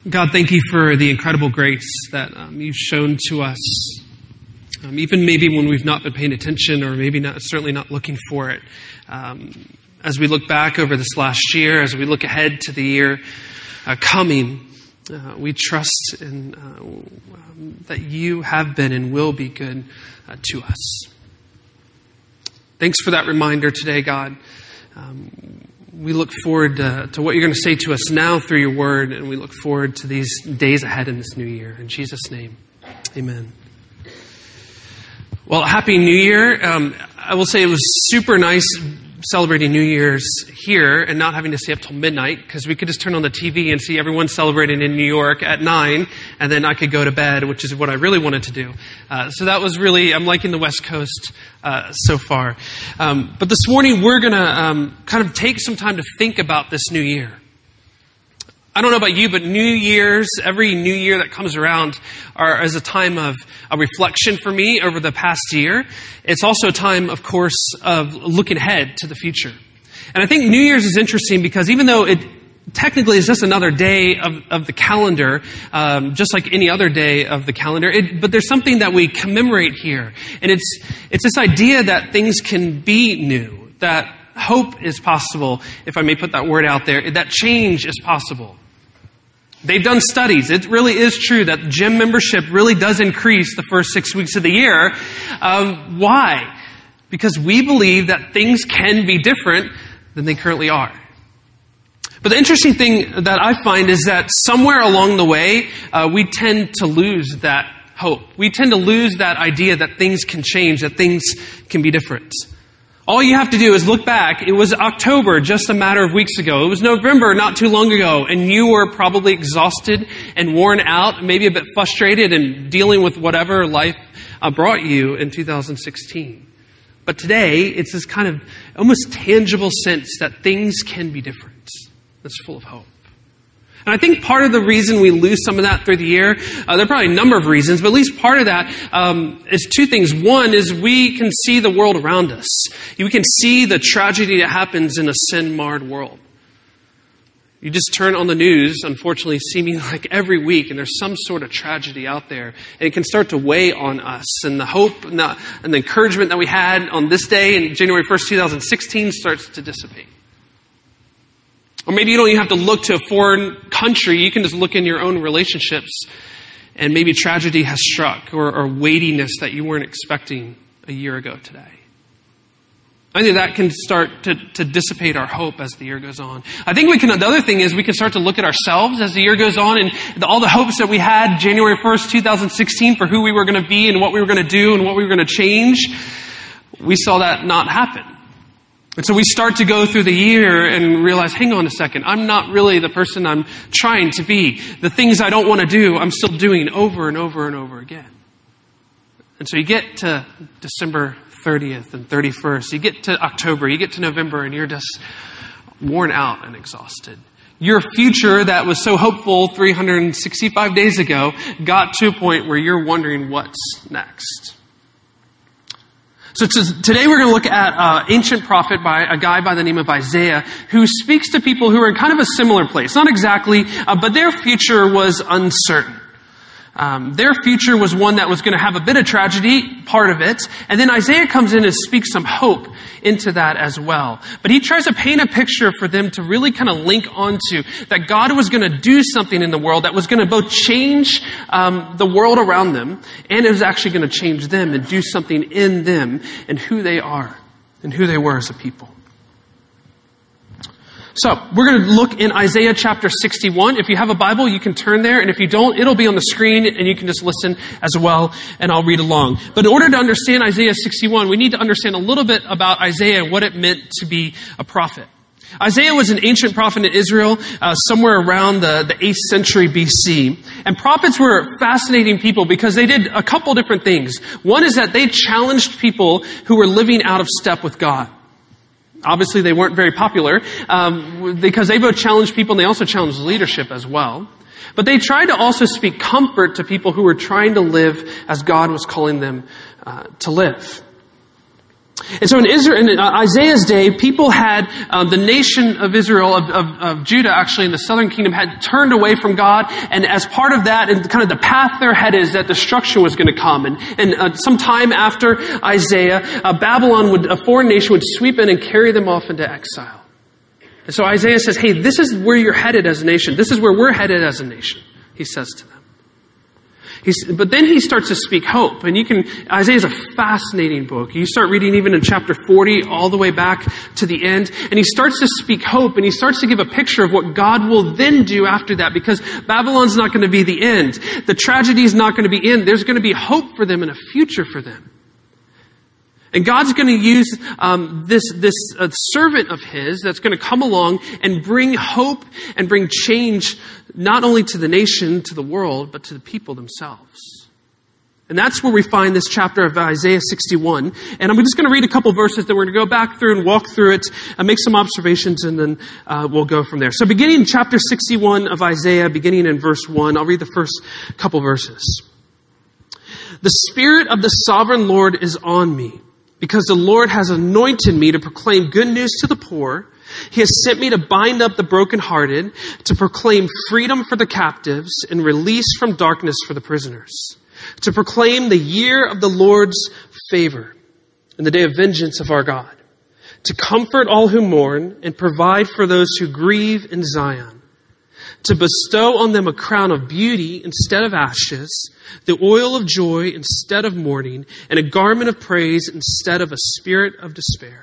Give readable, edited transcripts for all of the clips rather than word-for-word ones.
God, thank you for the incredible grace that you've shown to us, even maybe when we've not been paying attention or maybe certainly not looking for it. As we look back over this last year, as we look ahead to the year coming, we trust in that you have been and will be good to us. Thanks for that reminder today, God. We look forward to what you're going to say to us now through your word, and we look forward to these days ahead in this new year. In Jesus' name, amen. Well, Happy New Year. I will say it was super nice celebrating New Year's here and not having to stay up till midnight, because we could just turn on the TV and see everyone celebrating in New York at 9, and then I could go to bed, which is what I really wanted to do. So that was really, I'm liking the West Coast so far. But this morning we're going to kind of take some time to think about this new year. I don't know about you, but New Year's, every New Year that comes around is a time of a reflection for me over the past year. It's also a time, of course, of looking ahead to the future. And I think New Year's is interesting because even though it technically is just another day of the calendar, just like any other day of the calendar, but there's something that we commemorate here. And it's this idea that things can be new, that hope is possible, if I may put that word out there, that change is possible. They've done studies. It really is true that gym membership really does increase the first 6 weeks of the year. Why? Because we believe that things can be different than they currently are. But the interesting thing that I find is that somewhere along the way, we tend to lose that hope. We tend to lose that idea that things can change, that things can be different. All you have to do is look back. It was October just a matter of weeks ago. It was November not too long ago, and you were probably exhausted and worn out, maybe a bit frustrated and dealing with whatever life brought you in 2016. But today, it's this kind of almost tangible sense that things can be different. That's full of hope. And I think part of the reason we lose some of that through the year, there are probably a number of reasons, but at least part of that is two things. One is we can see the world around us. We can see the tragedy that happens in a sin-marred world. You just turn on the news, unfortunately, seeming like every week, and there's some sort of tragedy out there. And it can start to weigh on us. And the hope and the encouragement that we had on this day, in January 1st, 2016, starts to dissipate. Or maybe you don't even have to look to a foreign country. You can just look in your own relationships, and maybe tragedy has struck or weightiness that you weren't expecting a year ago today. I think that can start to dissipate our hope as the year goes on. I think the other thing is we can start to look at ourselves as the year goes on, and all the hopes that we had January 1st, 2016 for who we were going to be and what we were going to do and what we were going to change. We saw that not happen. And so we start to go through the year and realize, hang on a second, I'm not really the person I'm trying to be. The things I don't want to do, I'm still doing over and over and over again. And so you get to December 30th and 31st, you get to October, you get to November, and you're just worn out and exhausted. Your future that was so hopeful 365 days ago got to a point where you're wondering what's next. So today we're going to look at an ancient prophet by a guy by the name of Isaiah, who speaks to people who are in kind of a similar place. Not exactly, but their future was uncertain. Their future was one that was going to have a bit of tragedy, part of it. And then Isaiah comes in and speaks some hope into that as well. But he tries to paint a picture for them to really kind of link onto that God was going to do something in the world that was going to both change the world around them, and it was actually going to change them and do something in them and who they are and who they were as a people. So, we're going to look in Isaiah chapter 61. If you have a Bible, you can turn there. And if you don't, it'll be on the screen and you can just listen as well, and I'll read along. But in order to understand Isaiah 61, we need to understand a little bit about Isaiah and what it meant to be a prophet. Isaiah was an ancient prophet in Israel, somewhere around the 8th century BC. And prophets were fascinating people because they did a couple different things. One is that they challenged people who were living out of step with God. Obviously, they weren't very popular because they both challenged people and they also challenged leadership as well. But they tried to also speak comfort to people who were trying to live as God was calling them to live. And so in Isaiah's day, people had, the nation of Israel, of Judah actually, in the southern kingdom, had turned away from God. And as part of that, and kind of the path they're headed is that destruction was going to come. And sometime after Isaiah, Babylon, a foreign nation, would sweep in and carry them off into exile. And so Isaiah says, hey, this is where you're headed as a nation. This is where we're headed as a nation, he says to them. But then he starts to speak hope. And Isaiah is a fascinating book. You start reading even in chapter 40 all the way back to the end. And he starts to speak hope, and he starts to give a picture of what God will then do after that, because Babylon's not going to be the end. The tragedy is not going to be end. There's going to be hope for them and a future for them. And God's going to use this servant of his that's going to come along and bring hope and bring change not only to the nation, to the world, but to the people themselves. And that's where we find this chapter of Isaiah 61. And I'm just going to read a couple verses, then we're going to go back through and walk through it and make some observations, and then we'll go from there. So beginning in chapter 61 of Isaiah, beginning in verse 1, I'll read the first couple verses. The Spirit of the Sovereign Lord is on me, because the Lord has anointed me to proclaim good news to the poor. He has sent me to bind up the brokenhearted, to proclaim freedom for the captives and release from darkness for the prisoners, to proclaim the year of the Lord's favor and the day of vengeance of our God, to comfort all who mourn and provide for those who grieve in Zion, to bestow on them a crown of beauty instead of ashes, the oil of joy instead of mourning, and a garment of praise instead of a spirit of despair.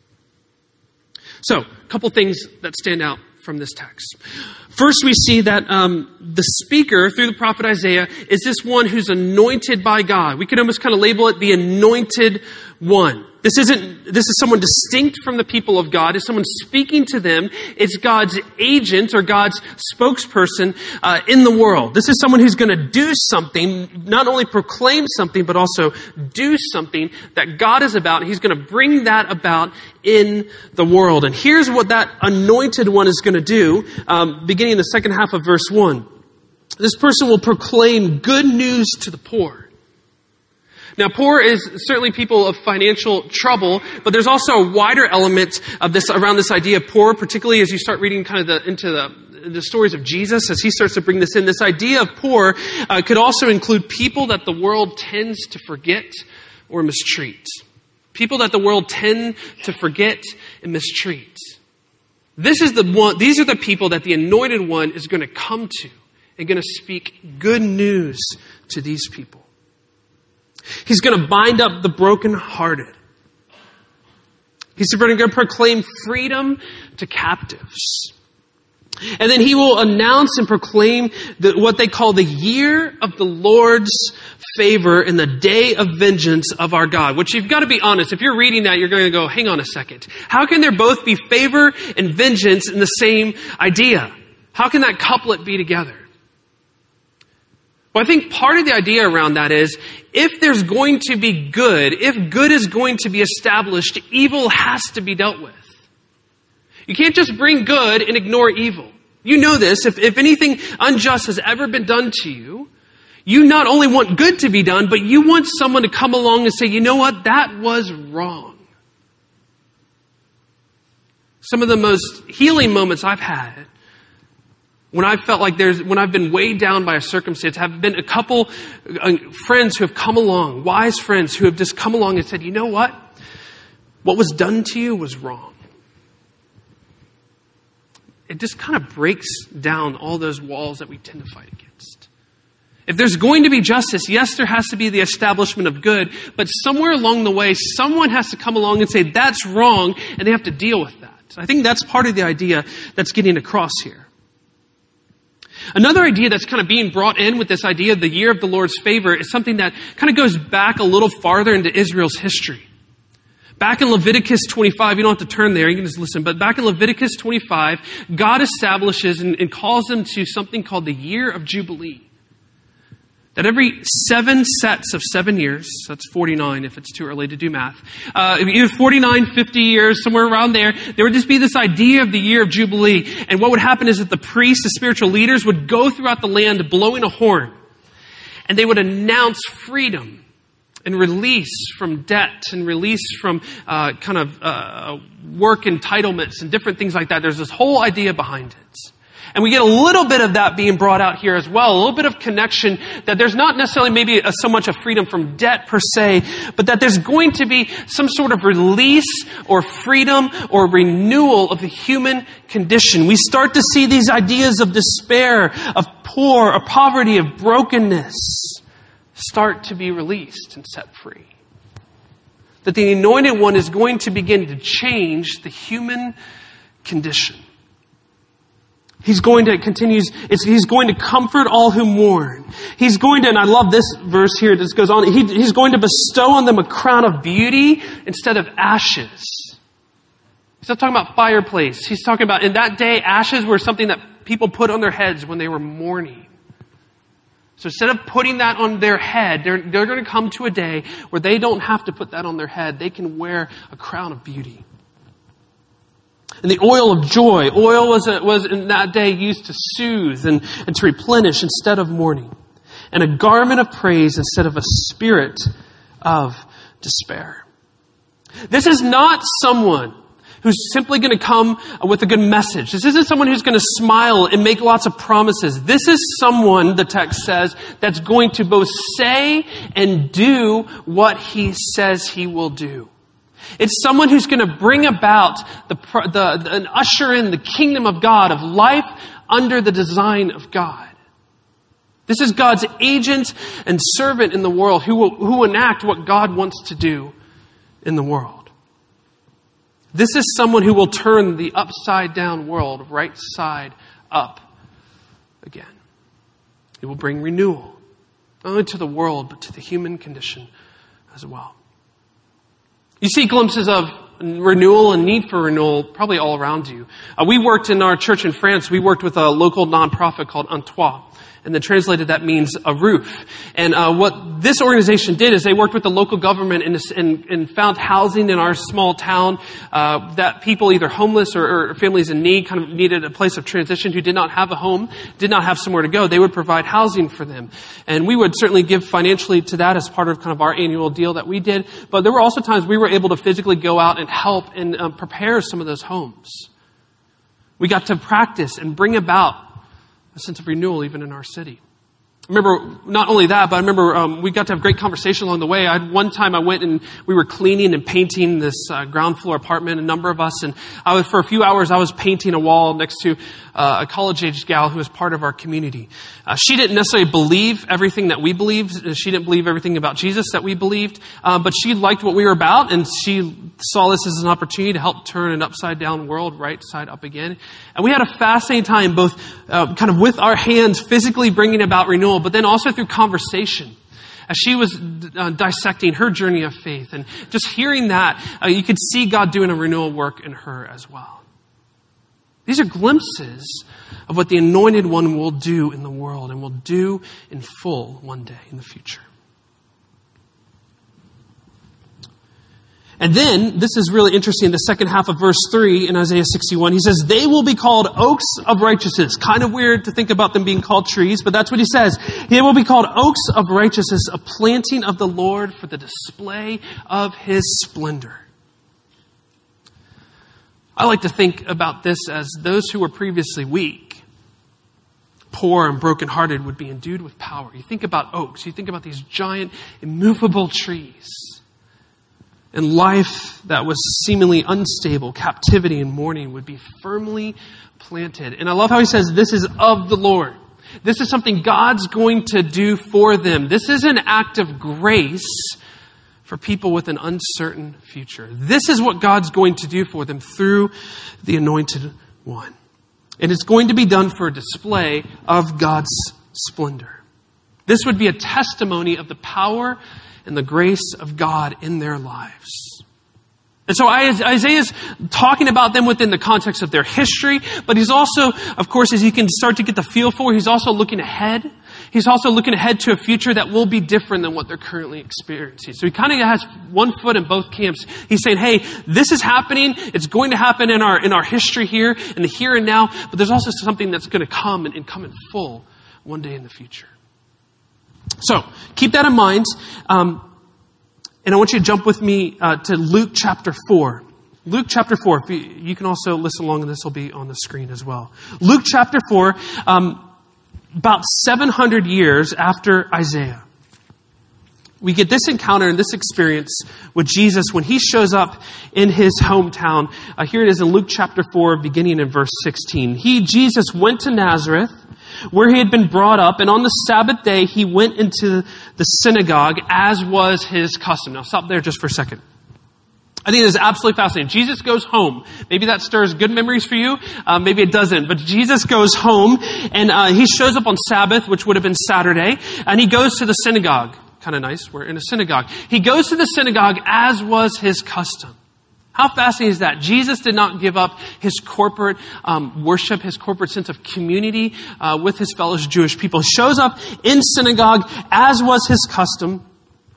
So, a couple things that stand out from this text. First, we see that the speaker, through the prophet Isaiah, is this one who's anointed by God. We could almost kind of label it the anointed one. This is someone distinct from the people of God. It's someone speaking to them. It's God's agent or God's spokesperson in the world. This is someone who's going to do something, not only proclaim something, but also do something that God is about. And he's going to bring that about in the world. And here's what that anointed one is going to do, beginning in the second half of verse 1. This person will proclaim good news to the poor. Now, poor is certainly people of financial trouble, but there's also a wider element of this around this idea of poor, particularly as you start reading kind of into the stories of Jesus, as he starts to bring this in. This idea of poor could also include people that the world tends to forget or mistreat. People that the world tend to forget and mistreat. These are the people that the anointed one is going to come to and going to speak good news to these people. He's going to bind up the brokenhearted. He's going to proclaim freedom to captives. And then he will announce and proclaim what they call the year of the Lord's favor and the day of vengeance of our God. Which you've got to be honest, if you're reading that, you're going to go, hang on a second. How can there both be favor and vengeance in the same idea? How can that couplet be together? Well, I think part of the idea around that is, if there's going to be good, if good is going to be established, evil has to be dealt with. You can't just bring good and ignore evil. You know this. If anything unjust has ever been done to you, you not only want good to be done, but you want someone to come along and say, you know what, that was wrong. Some of the most healing moments I've had, when I felt like when I've been weighed down by a circumstance, have been a couple friends who have come along, wise friends who have just come along and said, you know what was done to you was wrong. It just kind of breaks down all those walls that we tend to fight against. If there's going to be justice, yes, there has to be the establishment of good, but somewhere along the way, someone has to come along and say, that's wrong, and they have to deal with that. I think that's part of the idea that's getting across here. Another idea that's kind of being brought in with this idea of the year of the Lord's favor is something that kind of goes back a little farther into Israel's history. Back in Leviticus 25, you don't have to turn there, you can just listen, but back in Leviticus 25, God establishes and calls them to something called the year of Jubilee. That every 7 sets of 7 years, that's 49 if it's too early to do math, either 49, 50 years, somewhere around there would just be this idea of the year of Jubilee. And what would happen is that the priests, the spiritual leaders, would go throughout the land blowing a horn. And they would announce freedom and release from debt and release from work entitlements and different things like that. There's this whole idea behind it. And we get a little bit of that being brought out here as well, a little bit of connection that there's not necessarily maybe so much of freedom from debt per se, but that there's going to be some sort of release or freedom or renewal of the human condition. We start to see these ideas of despair, of poverty, of brokenness start to be released and set free. That the Anointed One is going to begin to change the human condition. He's going to he's going to comfort all who mourn. He's going to, and I love this verse here, this goes on, he's going to bestow on them a crown of beauty instead of ashes. He's not talking about fireplace. He's talking about, in that day, ashes were something that people put on their heads when they were mourning. So instead of putting that on their head, they're going to come to a day where they don't have to put that on their head. They can wear a crown of beauty. And the oil of joy. Oil was in that day used to soothe and to replenish instead of mourning. And a garment of praise instead of a spirit of despair. This is not someone who's simply going to come with a good message. This isn't someone who's going to smile and make lots of promises. This is someone, the text says, that's going to both say and do what he says he will do. It's someone who's going to bring about and usher in the kingdom of God, of life under the design of God. This is God's agent and servant in the world who will enact what God wants to do in the world. This is someone who will turn the upside down world right side up again. He will bring renewal, not only to the world, but to the human condition as well. You see glimpses of renewal and need for renewal probably all around you. We worked in our church in France. We worked with a local nonprofit called Un Toit. And then translated, that means a roof. And what this organization did is they worked with the local government and found housing in our small town that people, either homeless or families in need, kind of needed a place of transition, who did not have a home, did not have somewhere to go. They would provide housing for them. And we would certainly give financially to that as part of kind of our annual deal that we did. But there were also times we were able to physically go out and help and prepare some of those homes. We got to practice and bring about a sense of renewal even in our city. I remember not only that, but I remember we got to have great conversation along the way. One time I went and we were cleaning and painting this ground floor apartment, a number of us, and for a few hours I was painting a wall next to a college-aged gal who was part of our community. She didn't necessarily believe everything that we believed. She didn't believe everything about Jesus that we believed, but she liked what we were about, and she saw this as an opportunity to help turn an upside-down world right side up again. And we had a fascinating time, both kind of with our hands physically bringing about renewal, but then also through conversation. As she was dissecting her journey of faith, and just hearing that, you could see God doing a renewal work in her as well. These are glimpses of what the Anointed One will do in the world and will do in full one day in the future. And then, this is really interesting, the second half of verse 3 in Isaiah 61, he says, they will be called oaks of righteousness. Kind of weird to think about them being called trees, but that's what he says. They will be called oaks of righteousness, a planting of the Lord for the display of his splendor. I like to think about this as those who were previously weak, poor and brokenhearted would be endued with power. You think about oaks, you think about these giant, immovable trees. And life that was seemingly unstable, captivity and mourning, would be firmly planted. And I love how he says, this is of the Lord. This is something God's going to do for them. This is an act of grace for people with an uncertain future. This is what God's going to do for them through the Anointed One. And it's going to be done for a display of God's splendor. This would be a testimony of the power and the grace of God in their lives. And so Isaiah's talking about them within the context of their history, but he's also, of course, as you can start to get the feel for, he's also looking ahead. He's also looking ahead to a future that will be different than what they're currently experiencing. So he kind of has one foot in both camps. He's saying, hey, this is happening. It's going to happen in our history here, in the here and now, but there's also something that's going to come and come in full one day in the future. So, keep that in mind. And I want you to jump with me to Luke chapter 4. Luke chapter 4. You can also listen along, and this will be on the screen as well. Luke chapter 4, about 700 years after Isaiah. We get this encounter and this experience with Jesus when he shows up in his hometown. Here it is in Luke chapter 4, beginning in verse 16. Jesus, went to Nazareth, where he had been brought up, and on the Sabbath day he went into the synagogue, as was his custom. Now stop there just for a second. I think this is absolutely fascinating. Jesus goes home. Maybe that stirs good memories for you. Maybe it doesn't. But Jesus goes home, and he shows up on Sabbath, which would have been Saturday, and he goes to the synagogue. Kind of nice. We're in a synagogue. He goes to the synagogue as was his custom. How fascinating is that? Jesus did not give up his corporate worship, his corporate sense of community with his fellow Jewish people. He shows up in synagogue as was his custom.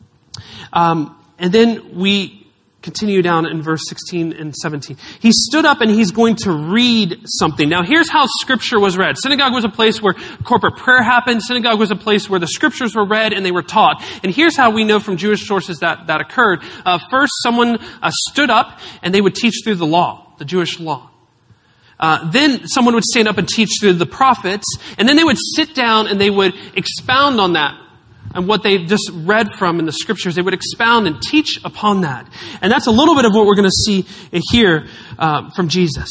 And then we continue down in verse 16 and 17. He stood up and he's going to read something. Now here's how scripture was read. Synagogue was a place where corporate prayer happened. Synagogue was a place where the scriptures were read and they were taught. And here's how we know from Jewish sources that occurred. First, someone stood up and they would teach through the law, the Jewish law. Then someone would stand up and teach through the prophets. And then they would sit down and they would expound on that. And what they just read from in the scriptures, they would expound and teach upon that. And that's a little bit of what we're going to see here from Jesus.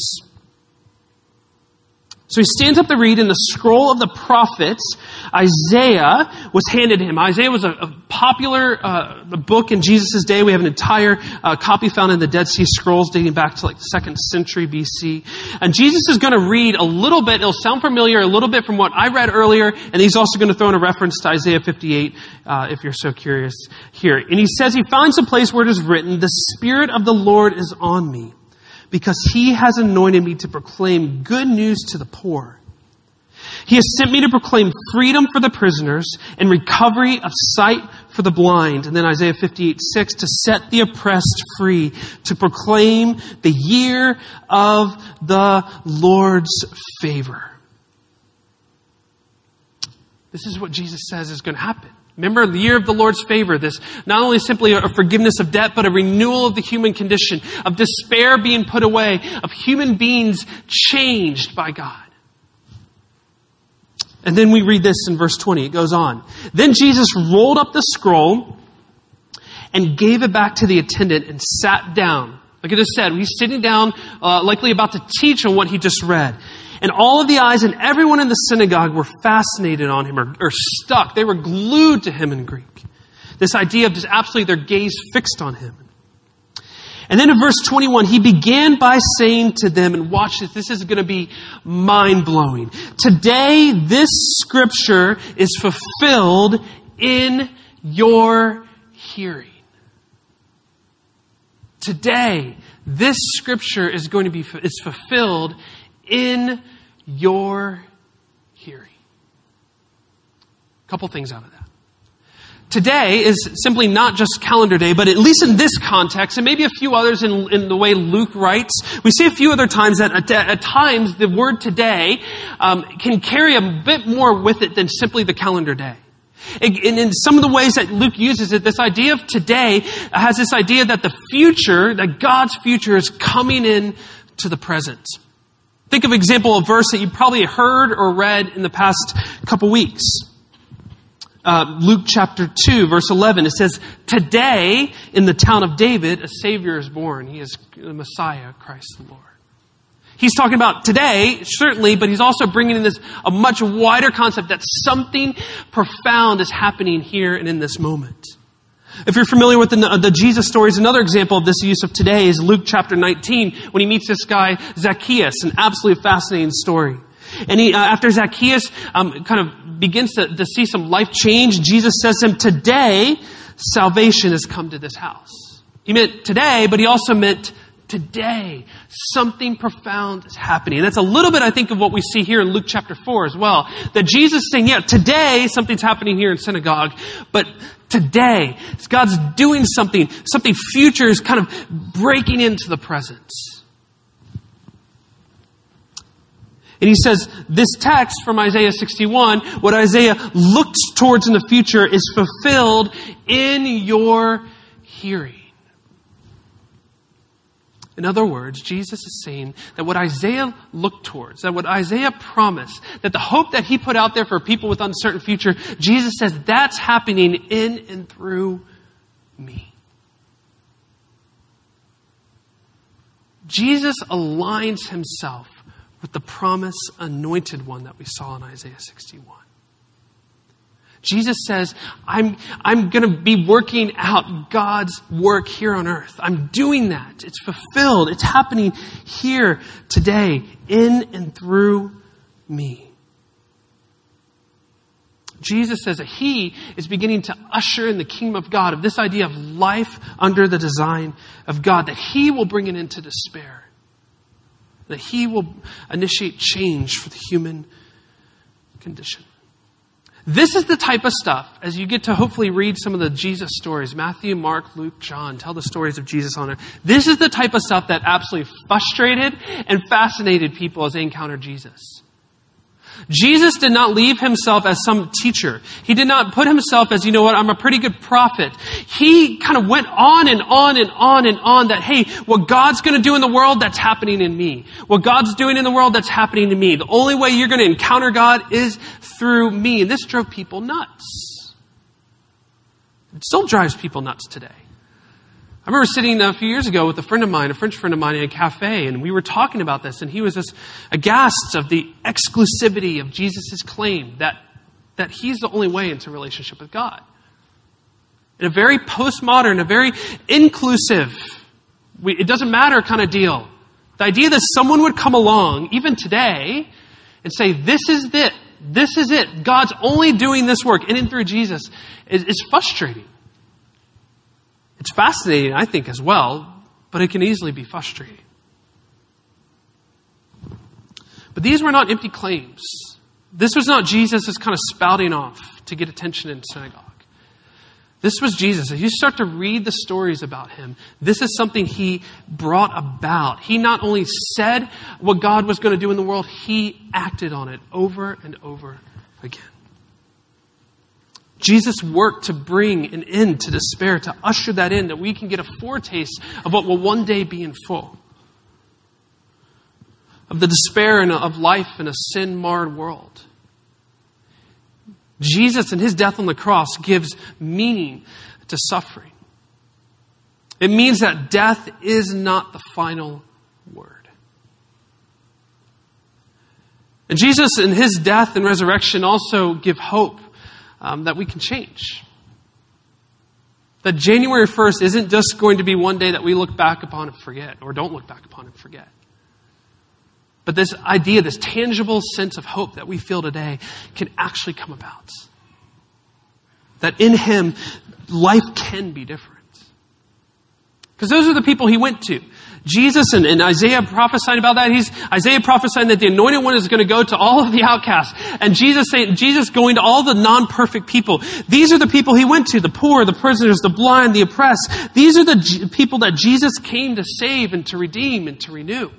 So he stands up to read, and the scroll of the prophets, Isaiah, was handed to him. Isaiah was a popular book in Jesus' day. We have an entire copy found in the Dead Sea Scrolls dating back to like the 2nd century BC. And Jesus is going to read a little bit. It'll sound familiar a little bit from what I read earlier. And he's also going to throw in a reference to Isaiah 58, if you're so curious here. And he says he finds a place where it is written, "The Spirit of the Lord is on me, because he has anointed me to proclaim good news to the poor. He has sent me to proclaim freedom for the prisoners and recovery of sight for the blind." And then Isaiah 58:6, "to set the oppressed free, to proclaim the year of the Lord's favor." This is what Jesus says is going to happen. Remember, the year of the Lord's favor, this not only simply a forgiveness of debt, but a renewal of the human condition, of despair being put away, of human beings changed by God. And then we read this in verse 20. It goes on. "Then Jesus rolled up the scroll and gave it back to the attendant and sat down." Like I just said, he's sitting down, likely about to teach on what he just read. And all of the eyes and everyone in the synagogue were fascinated on him or stuck. They were glued to him in Greek. This idea of just absolutely their gaze fixed on him. And then in verse 21, he began by saying to them, and watch this is going to be mind-blowing. "Today, this scripture is fulfilled in your hearing." Today, this scripture is going to be fulfilled in your hearing. A couple things out of that. Today is simply not just calendar day, but at least in this context, and maybe a few others in the way Luke writes, we see a few other times that at times the word today can carry a bit more with it than simply the calendar day. And in some of the ways that Luke uses it, this idea of today has this idea that the future, that God's future is coming in to the present. Think of an example, a verse that you probably heard or read in the past couple weeks. Luke chapter 2, verse 11. It says, "Today in the town of David, a Savior is born. He is the Messiah, Christ the Lord." He's talking about today, certainly, but he's also bringing in a much wider concept that something profound is happening here and in this moment. If you're familiar with the Jesus stories, another example of this use of today is Luke chapter 19, when he meets this guy, Zacchaeus, an absolutely fascinating story. And after Zacchaeus kind of begins to see some life change, Jesus says to him, "Today, salvation has come to this house." He meant today, but he also meant today. Something profound is happening. And that's a little bit, I think, of what we see here in Luke chapter 4 as well. That Jesus is saying, yeah, today something's happening here in synagogue, but today, God's doing something future is kind of breaking into the present. And he says, this text from Isaiah 61, what Isaiah looks towards in the future is fulfilled in your hearing. In other words, Jesus is saying that what Isaiah looked towards, that what Isaiah promised, that the hope that he put out there for people with uncertain future, Jesus says that's happening in and through me. Jesus aligns himself with the promised anointed one that we saw in Isaiah 61. Jesus says, I'm going to be working out God's work here on earth. I'm doing that. It's fulfilled. It's happening here today in and through me. Jesus says that he is beginning to usher in the kingdom of God, of this idea of life under the design of God, that he will bring an end to despair, that he will initiate change for the human condition. This is the type of stuff, as you get to hopefully read some of the Jesus stories, Matthew, Mark, Luke, John, tell the stories of Jesus on it. This is the type of stuff that absolutely frustrated and fascinated people as they encountered Jesus. Jesus did not leave himself as some teacher. He did not put himself as, I'm a pretty good prophet. He kind of went on and on and on and on that, hey, what God's going to do in the world, that's happening in me. What God's doing in the world, that's happening to me. The only way you're going to encounter God is through me. And this drove people nuts. It still drives people nuts today. I remember sitting a few years ago with a French friend of mine in a cafe, and we were talking about this, and he was just aghast of the exclusivity of Jesus' claim that he's the only way into a relationship with God. In a very postmodern, a very inclusive, it doesn't matter kind of deal. The idea that someone would come along, even today, and say, this is it. God's only doing this work in and through Jesus is frustrating. It's fascinating, I think, as well, but it can easily be frustrating. But these were not empty claims. This was not Jesus just kind of spouting off to get attention in synagogue. This was Jesus. If you start to read the stories about him, this is something he brought about. He not only said what God was going to do in the world, he acted on it over and over again. Jesus worked to bring an end to despair, to usher that in, that we can get a foretaste of what will one day be in full. Of the despair of life in a sin-marred world. Jesus and his death on the cross gives meaning to suffering. It means that death is not the final word. And Jesus and his death and resurrection also give hope that we can change. That January 1st isn't just going to be one day that we look back upon and forget, or don't look back upon and forget. But this idea, this tangible sense of hope that we feel today can actually come about. That in him, life can be different. Because those are the people he went to. Jesus and Isaiah prophesying about that. Isaiah prophesying that the anointed one is going to go to all of the outcasts. And Jesus going to all the non-perfect people. These are the people he went to. The poor, the prisoners, the blind, the oppressed. These are the people that Jesus came to save and to redeem and to renew.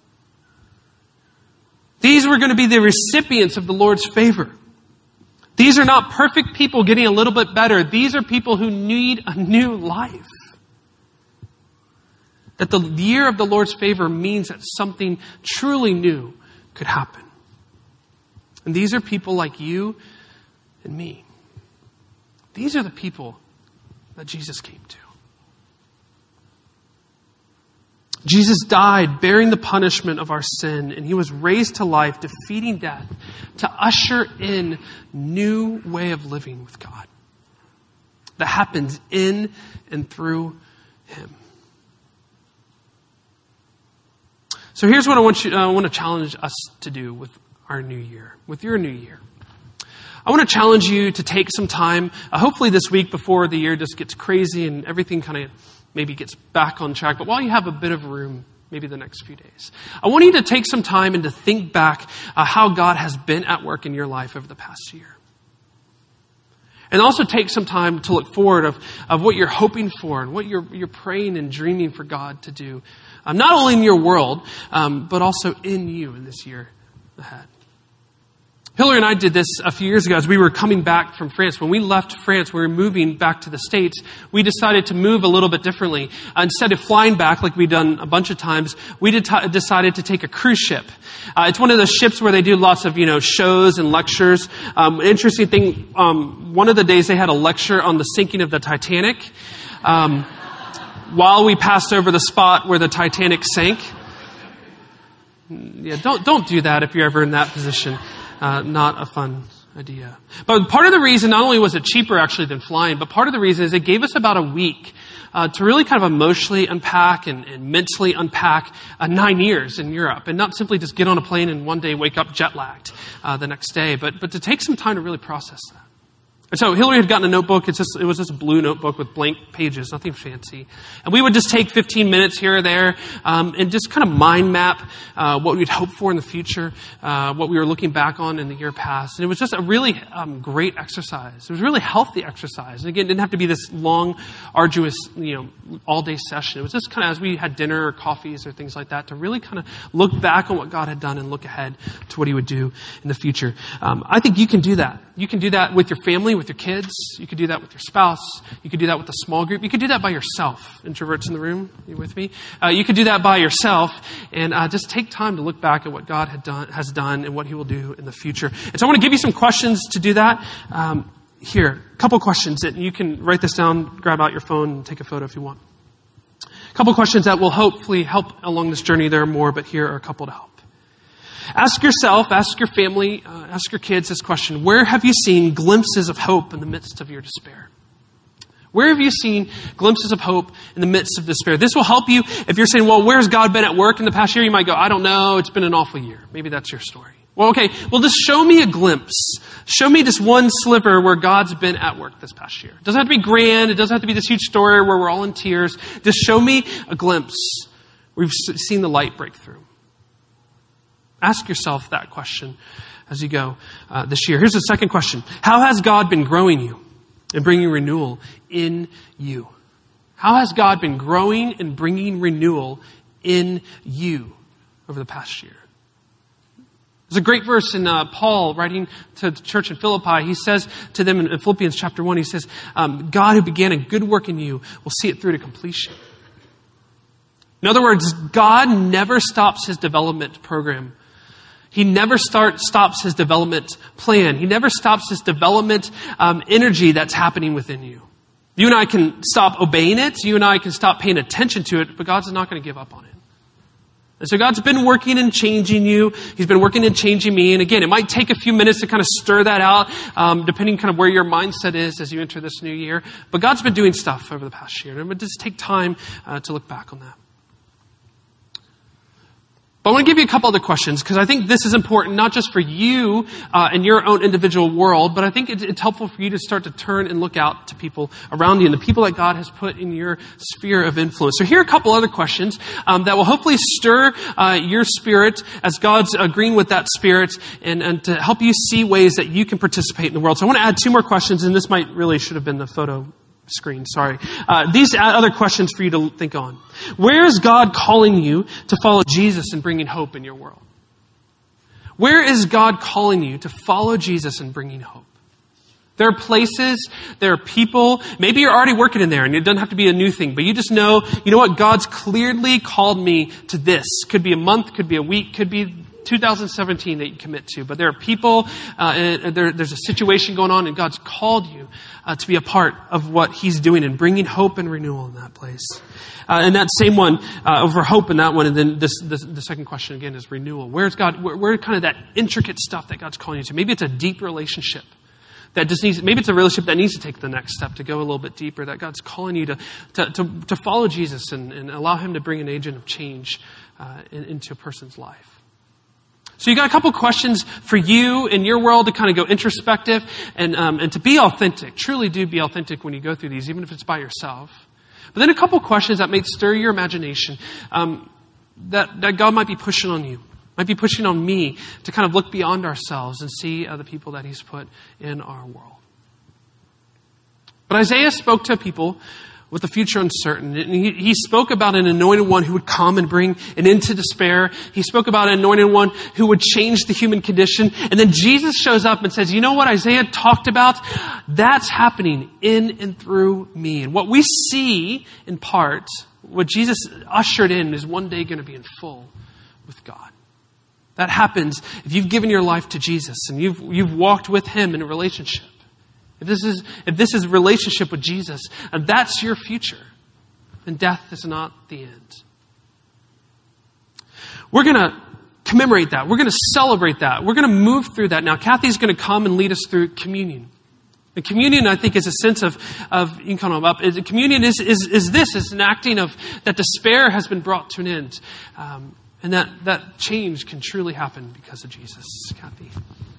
These were going to be the recipients of the Lord's favor. These are not perfect people getting a little bit better. These are people who need a new life. That the year of the Lord's favor means that something truly new could happen. And these are people like you and me. These are the people that Jesus came to. Jesus died bearing the punishment of our sin, and he was raised to life, defeating death, to usher in new way of living with God that happens in and through him. So here's what I want to challenge us to do with our new year, with your new year. I want to challenge you to take some time, hopefully this week before the year just gets crazy and everything kind of maybe gets back on track, but while you have a bit of room, maybe the next few days, I want you to take some time and to think back how God has been at work in your life over the past year. And also take some time to look forward of what you're hoping for and what you're praying and dreaming for God to do. Not only in your world, but also in you in this year ahead. Hillary and I did this a few years ago as we were coming back from France. When we left France, we were moving back to the States. We decided to move a little bit differently. Instead of flying back like we'd done a bunch of times, we decided to take a cruise ship. It's one of those ships where they do lots of, shows and lectures. Interesting thing, one of the days they had a lecture on the sinking of the Titanic, while we passed over the spot where the Titanic sank. Yeah, don't do that if you're ever in that position. Not a fun idea. But part of the reason, not only was it cheaper actually than flying, but part of the reason is it gave us about a week to really kind of emotionally unpack and mentally unpack 9 years in Europe. And not simply just get on a plane and one day wake up jet lagged the next day, but to take some time to really process that. And so Hillary had gotten a notebook. It was just a blue notebook with blank pages, nothing fancy. And we would just take 15 minutes here or there and just kind of mind map what we'd hope for in the future, what we were looking back on in the year past. And it was just a really great exercise. It was a really healthy exercise. And again, it didn't have to be this long, arduous, all-day session. It was just kind of as we had dinner or coffees or things like that to really kind of look back on what God had done and look ahead to what He would do in the future. I think you can do that. You can do that with your family, with your kids. You could do that with your spouse. You could do that with a small group. You could do that by yourself. Introverts in the room, you with me? You could do that by yourself and just take time to look back at what God has done and what He will do in the future. And so I want to give you some questions to do that. Here, a couple questions that you can write this down, grab out your phone, and take a photo if you want. A couple questions that will hopefully help along this journey. There are more, but here are a couple to help. Ask yourself, ask your family, ask your kids this question. Where have you seen glimpses of hope in the midst of your despair? Where have you seen glimpses of hope in the midst of despair? This will help you if you're saying, well, where's God been at work in the past year? You might go, I don't know. It's been an awful year. Maybe that's your story. Well, okay. Well, just show me a glimpse. Show me just one sliver where God's been at work this past year. It doesn't have to be grand. It doesn't have to be this huge story where we're all in tears. Just show me a glimpse where we've seen the light break through. Ask yourself that question as you go this year. Here's the second question. How has God been growing you and bringing renewal in you? How has God been growing and bringing renewal in you over the past year? There's a great verse in Paul writing to the church in Philippi. He says to them in Philippians chapter 1, he says, God who began a good work in you will see it through to completion. In other words, God never stops His development program. He never stops His development plan. He never stops His development energy that's happening within you. You and I can stop obeying it. You and I can stop paying attention to it, but God's not going to give up on it. And so God's been working and changing you. He's been working and changing me. And again, it might take a few minutes to kind of stir that out, depending kind of where your mindset is as you enter this new year. But God's been doing stuff over the past year. And I'm going to just take time to look back on that. But I want to give you a couple other questions because I think this is important not just for you and your own individual world, but I think it's helpful for you to start to turn and look out to people around you and the people that God has put in your sphere of influence. So here are a couple other questions that will hopefully stir your spirit as God's agreeing with that spirit and to help you see ways that you can participate in the world. So I want to add two more questions, and this should have been the photo screen. Sorry. These other questions for you to think on. Where is God calling you to follow Jesus and bringing hope in your world? Where is God calling you to follow Jesus and bringing hope? There are places, there are people, maybe you're already working in there and it doesn't have to be a new thing, but you just know what? God's clearly called me to this. Could be a month, could be a week, could be 2017 that you commit to. But there are people, there's a situation going on and God's called you to be a part of what He's doing and bringing hope and renewal in that place. And that same one, over hope in that one, and then the second question again is renewal. Where's God, where kind of that intricate stuff that God's calling you to? Maybe it's a deep relationship that just needs, maybe it's a relationship that needs to take the next step to go a little bit deeper, that God's calling you to follow Jesus and allow Him to bring an agent of change into a person's life. So you got a couple questions for you in your world to kind of go introspective and to be authentic. Truly do be authentic when you go through these, even if it's by yourself. But then a couple questions that may stir your imagination that God might be pushing on you, might be pushing on me to kind of look beyond ourselves and see the people that He's put in our world. But Isaiah spoke to a people with the future uncertain. And he spoke about an anointed one who would come and bring an end to despair. He spoke about an anointed one who would change the human condition. And then Jesus shows up and says, you know what Isaiah talked about? That's happening in and through me. And what we see in part, what Jesus ushered in, is one day going to be in full with God. That happens if you've given your life to Jesus and you've walked with Him in a relationship. If this is a relationship with Jesus, and that's your future, then death is not the end. We're going to commemorate that. We're going to celebrate that. We're going to move through that. Now, Kathy's going to come and lead us through communion. And communion, I think, is a sense of you can come up. Communion is an acting of that despair has been brought to an end. And that change can truly happen because of Jesus. Kathy.